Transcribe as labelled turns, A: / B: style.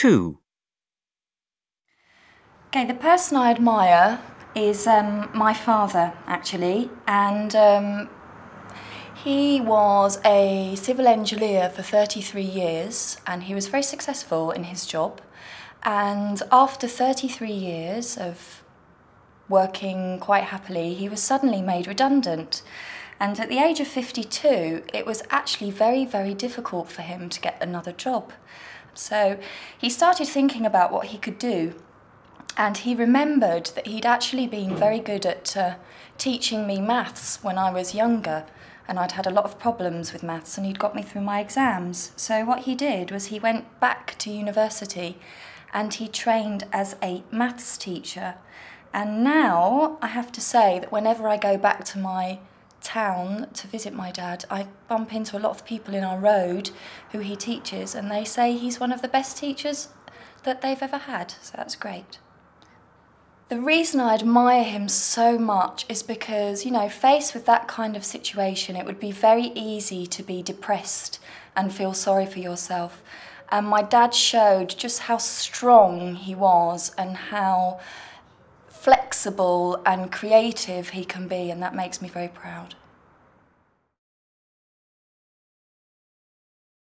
A: 2.
B: Okay, the person I admire is my father, actually, and he was a civil engineer for 33 years, and he was very successful in his job. And after 33 years of working quite happily, he was suddenly made redundant. And at the age of 52, it was actually very, very difficult for him to get another job. So he started thinking about what he could do. And he remembered that he'd actually been very good at teaching me maths when I was younger. And I'd had a lot of problems with maths, and he'd got me through my exams. So what he did was he went back to university and he trained as a maths teacher. And now I have to say that whenever I go back to my town to visit my dad, I bump into a lot of people in our road who he teaches, and they say he's one of the best teachers that they've ever had. So that's great. The reason I admire him so much is because, faced with that kind of situation, it would be very easy to be depressed and feel sorry for yourself. And my dad showed just how strong he was and how flexible and creative he can be, and that makes me very proud.